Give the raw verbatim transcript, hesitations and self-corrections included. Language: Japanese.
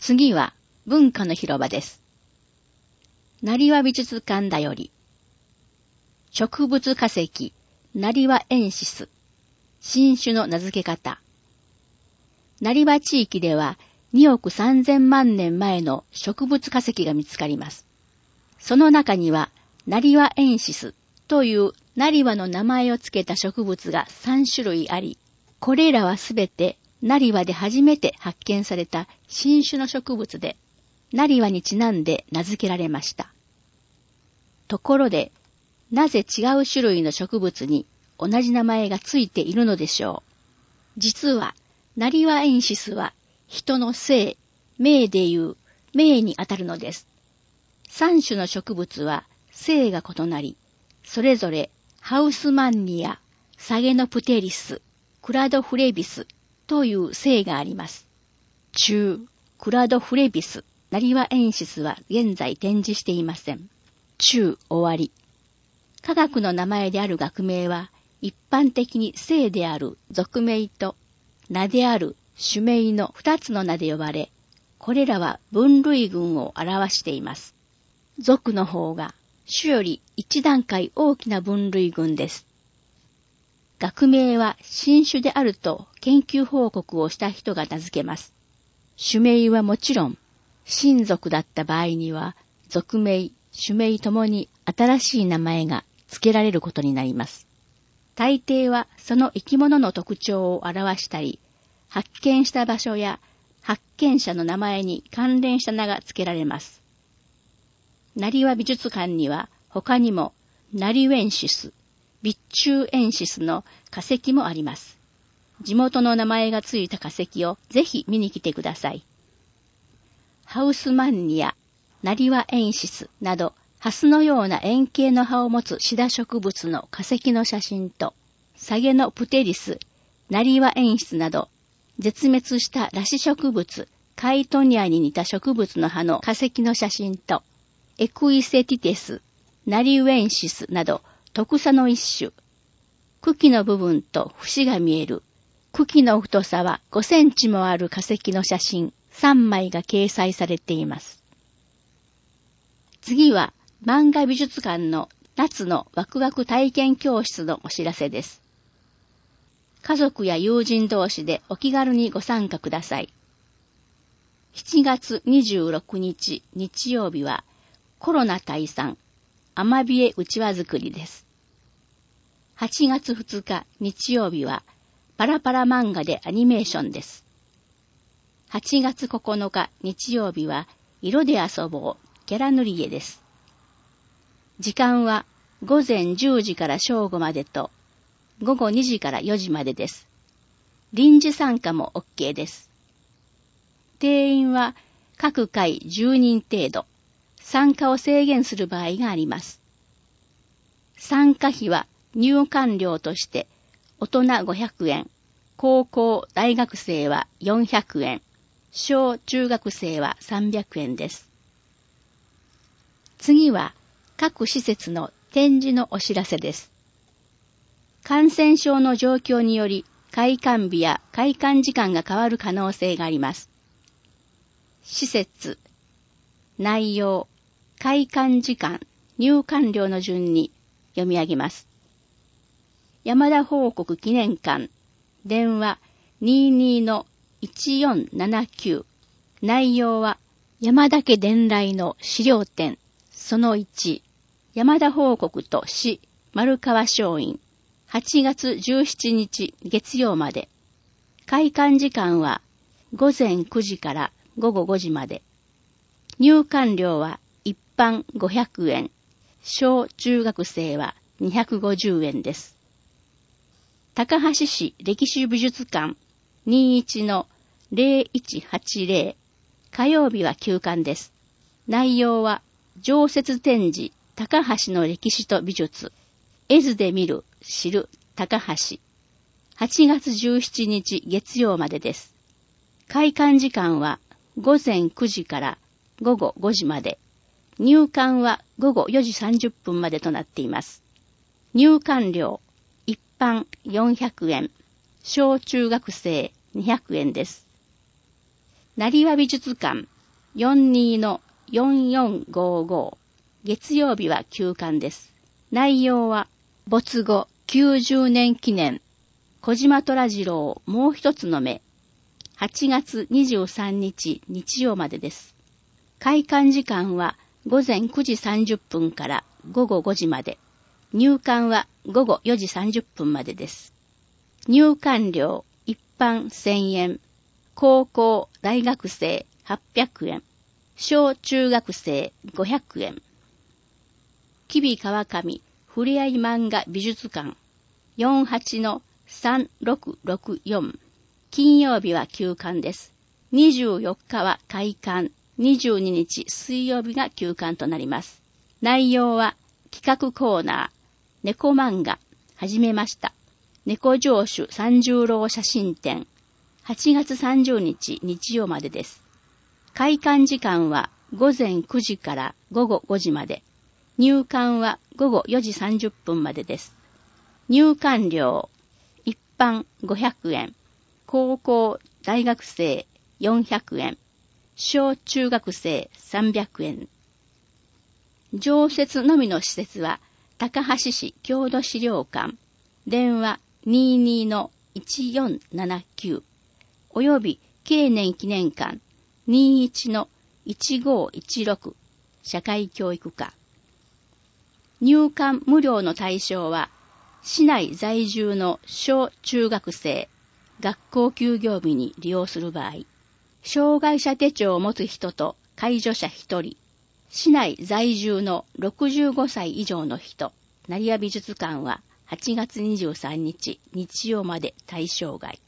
次は文化の広場です。成羽美術館だより。植物化石、成羽エンシス。新種の名付け方。成羽地域ではにおくさんぜんまんねんまえの植物化石が見つかります。その中には、成羽エンシスという成羽の名前を付けた植物がさんしゅるいあり、これらはすべて成羽で初めて発見された新種の植物で、成羽にちなんで名付けられました。ところで、なぜ違う種類の植物に同じ名前がついているのでしょう。実は、成羽エンシスは人の姓、名でいう名にあたるのです。三種の植物は姓が異なり、それぞれハウスマンニア、サゲノプテリス、クラドフレビスという姓があります。中、クラドフレビス、成羽エンシスは現在展示していません。中終わり。科学の名前である学名は、一般的に姓である属名と名である種名の二つの名で呼ばれ、これらは分類群を表しています。属の方が種より一段階大きな分類群です。学名は新種であると研究報告をした人が名付けます。種名はもちろん、新属だった場合には、属名、種名ともに新しい名前が付けられることになります。大抵はその生き物の特徴を表したり、発見した場所や発見者の名前に関連した名が付けられます。成羽美術館には他にもナリウエンシス、備中エンシスの化石もあります。地元の名前がついた化石をぜひ見に来てください。ハウスマンニア、成羽エンシスなど、ハスのような円形の葉を持つシダ植物の化石の写真と、サゲノプテリス、成羽エンシスなど、絶滅した裸子植物、カイトニアに似た植物の葉の化石の写真と、エクイセティテス、ナリウエンシスなど、特産の一種、茎の部分と節が見える、茎の太さはごセンチもある化石の写真さんまいが掲載されています。次は、漫画美術館の夏のワクワク体験教室のお知らせです。家族や友人同士でお気軽にご参加ください。しちがつにじゅうろくにち日曜日はコロナ退散、アマビエうちわ作りです。はちがつふつか日曜日はパラパラ漫画でアニメーションです。はちがつここのか日曜日は色で遊ぼうキャラ塗り絵です。時間はごぜんじゅうじから正午までとごごにじからよじまでです。臨時参加も OK です。定員は各回じゅうにん程度。参加を制限する場合があります。参加費は入館料として大人ごひゃくえん、高校・大学生はよんひゃくえん、小中学生はさんびゃくえんです。次は各施設の展示のお知らせです。感染症の状況により開館日や開館時間が変わる可能性があります。施設、内容、開館時間、入館料の順に読み上げます。山田報国記念館、電話 にじゅうにのいちよんななきゅう、内容は山田家伝来の資料展、そのいち、山田報国と市丸川松陰、はちがつじゅうしちにち月曜まで。開館時間はごぜんくじからごごごじまで。入館料は一般ごひゃくえん、小中学生はにひゃくごじゅうえんです。高橋市歴史美術館 にじゅういちのぜろいちはちぜろ、火曜日は休館です。内容は常設展示高橋の歴史と美術、絵図で見る、知る高橋。はちがつじゅうしちにち月曜までです。開館時間はごぜんくじからごごごじまで。入館はごごよじさんじゅっぷんまでとなっています。入館料、一般よんひゃくえん、小中学生にひゃくえんです。成羽美術館よんにーのよんよんごーご。月曜日は休館です。内容は、没後きゅうじゅうねん記念、小島虎次郎もう一つの目、はちがつにじゅうさんにち日曜までです。開館時間はごぜんくじさんじゅっぷんからごごごじまで、入館はごごよじさんじゅっぷんまでです。入館料一般せんえん、高校・大学生はっぴゃくえん、小中学生ごひゃくえん。吉備川上ふれあい漫画美術館 よんはちのさんろくろくよん。金曜日は休館です。にじゅうよっかは開館、にじゅうににち水曜日が休館となります。内容は企画コーナー、猫漫画、始めました。猫城主三十郎写真展、はちがつさんじゅうにち日曜までです。開館時間はごぜんくじからごごごじまで。入館はごごよじさんじゅっぷんまでです。入館料、一般ごひゃくえん、高校・大学生よんひゃくえん、小中学生さんびゃくえん。常設のみの施設は、高橋市郷土資料館、電話 にじゅうにのいちよんななきゅう、および経年記念館 にじゅういちのいちごいちろく、社会教育課。入館無料の対象は、市内在住の小中学生、学校休業日に利用する場合、障害者手帳を持つ人と介助者ひとり、市内在住のろくじゅうごさい以上の人、成屋美術館ははちがつにじゅうさんにち日曜まで対象外。